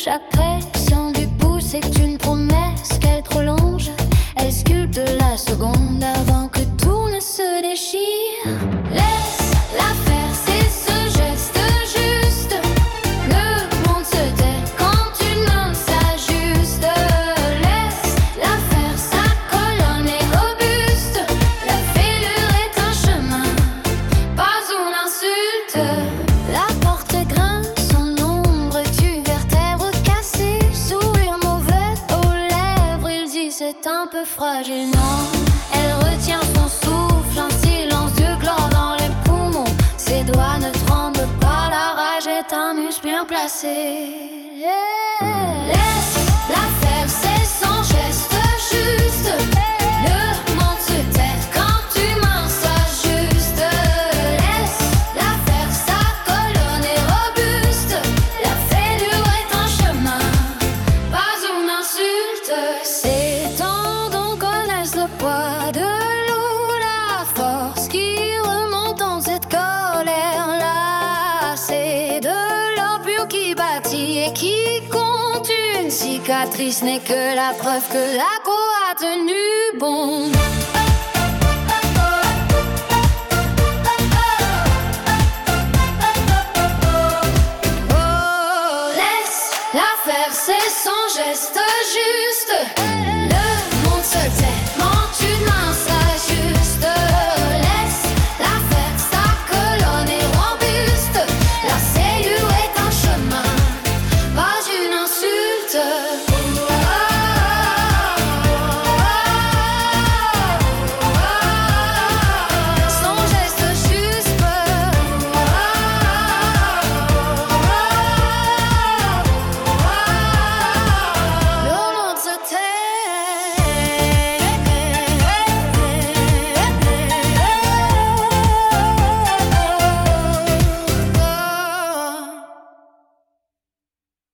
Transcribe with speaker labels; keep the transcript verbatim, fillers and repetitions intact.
Speaker 1: Chaque pression du pouce est une promesse qu'elle prolonge. Elle sculpte la seconde avant que tout ne se déchire. Laisse-la faire, c'est ce geste juste. Le monde se tait quand une main s'ajuste. Laisse-la faire, sa colonne est robuste. La fêlure est un chemin, pas une insulte. La porte grince, son ombre tue vertèbre cassée. Sourire mauvais aux lèvres, il dit c'est un peu fragile, non. Elle retient son souffle, un silence de gloire dans les poumons. Ses doigts ne tremblent pas, la rage est un muscle bien placé. Laisse-la faire, c'est son geste juste. Le monde se tait quand une main s'ajuste. Laisse-la faire, sa colonne est robuste. La fêlure est un chemin, pas une insulte. Ses tendons connaissent le poids de l'eau, la force qui remonte en cette colère-là. C'est de l'or pur qui bâtit et qui compte. Une cicatrice n'est que la preuve que la co a tenu bon.